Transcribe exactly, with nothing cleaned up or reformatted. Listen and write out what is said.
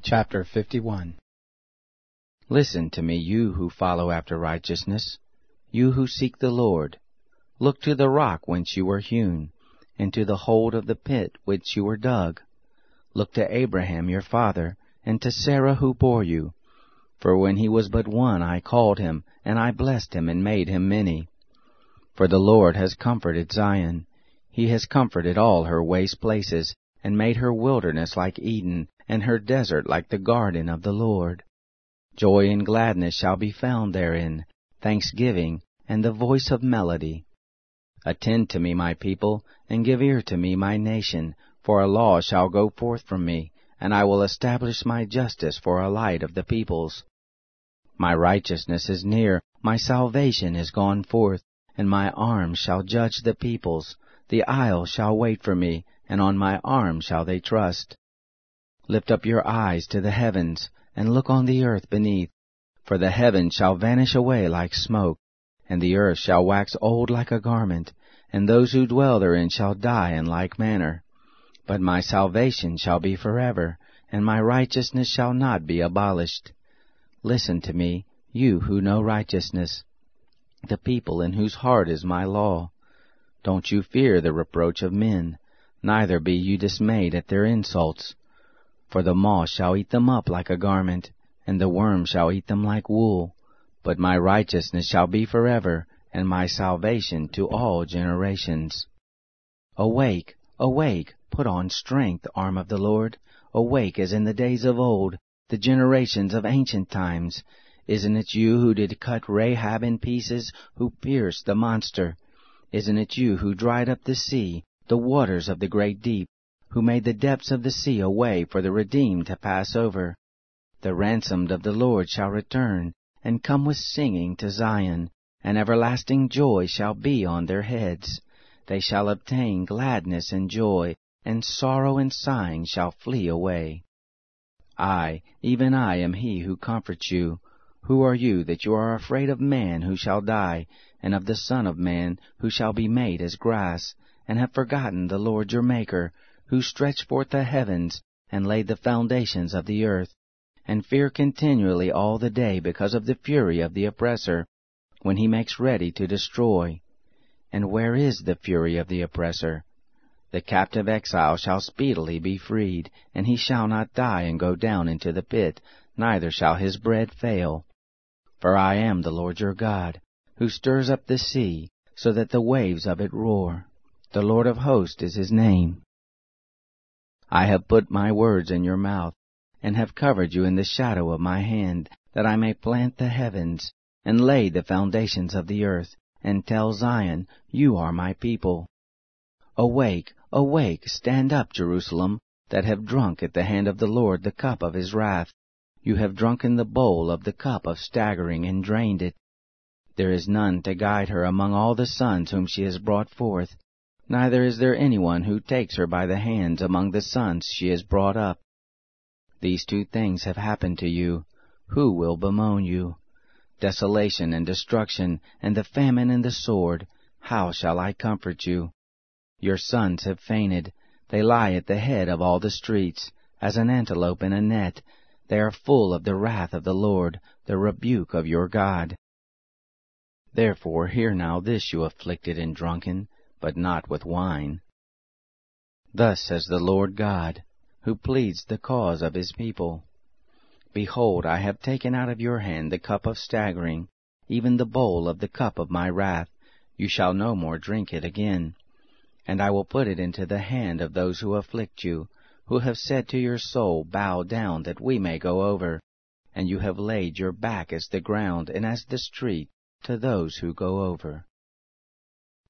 Chapter fifty-one. Listen to me, you who follow after righteousness, you who seek the Lord. Look to the rock whence you were hewn, and to the hold of the pit which you were dug. Look to Abraham your father, and to Sarah who bore you. For when he was but one I called him, and I blessed him, and made him many. For the Lord has comforted Zion. He has comforted all her waste places, and made her wilderness like Eden, and her desert like the garden of the Lord. Joy and gladness shall be found therein, thanksgiving, and the voice of melody. Attend to me, my people, and give ear to me, my nation, for a law shall go forth from me, and I will establish my justice for a light of the peoples. My righteousness is near, my salvation is gone forth, and my arm shall judge the peoples. The isle shall wait for me, and on my arm shall they trust. Lift up your eyes to the heavens, and look on the earth beneath. For the heavens shall vanish away like smoke, and the earth shall wax old like a garment, and those who dwell therein shall die in like manner. But my salvation shall be forever, and my righteousness shall not be abolished. Listen to me, you who know righteousness, the people in whose heart is my law. Don't you fear the reproach of men, neither be you dismayed at their insults. For the moth shall eat them up like a garment, and the worm shall eat them like wool. But my righteousness shall be forever, and my salvation to all generations. Awake, awake, put on strength, arm of the Lord. Awake as in the days of old, the generations of ancient times. Isn't it you who did cut Rahab in pieces, who pierced the monster? Isn't it you who dried up the sea, the waters of the great deep, who made the depths of the sea a way for the redeemed to pass over? The ransomed of the Lord shall return, and come with singing to Zion, and everlasting joy shall be on their heads. They shall obtain gladness and joy, and sorrow and sighing shall flee away. I, even I, am he who comforts you. Who are you that you are afraid of man who shall die, and of the Son of Man who shall be made as grass, and have forgotten the Lord your Maker, who stretched forth the heavens, and laid the foundations of the earth, and fear continually all the day because of the fury of the oppressor, when he makes ready to destroy? And where is the fury of the oppressor? The captive exile shall speedily be freed, and he shall not die and go down into the pit, neither shall his bread fail. For I am the Lord your God, who stirs up the sea, so that the waves of it roar. The Lord of hosts is his name. I have put my words in your mouth, and have covered you in the shadow of my hand, that I may plant the heavens, and lay the foundations of the earth, and tell Zion, you are my people. Awake, awake, stand up, Jerusalem, that have drunk at the hand of the Lord the cup of his wrath. You have drunken the bowl of the cup of staggering, and drained it. There is none to guide her among all the sons whom she has brought forth, neither is there anyone who takes her by the hands among the sons she has brought up. These two things have happened to you. Who will bemoan you? Desolation and destruction, and the famine and the sword. How shall I comfort you? Your sons have fainted. They lie at the head of all the streets, as an antelope in a net. They are full of the wrath of the Lord, the rebuke of your God. Therefore hear now this, you afflicted and drunken, but not with wine. Thus says the Lord God, who pleads the cause of his people. Behold, I have taken out of your hand the cup of staggering, even the bowl of the cup of my wrath. You shall no more drink it again. And I will put it into the hand of those who afflict you, who have said to your soul, bow down, that we may go over. And you have laid your back as the ground, and as the street, to those who go over.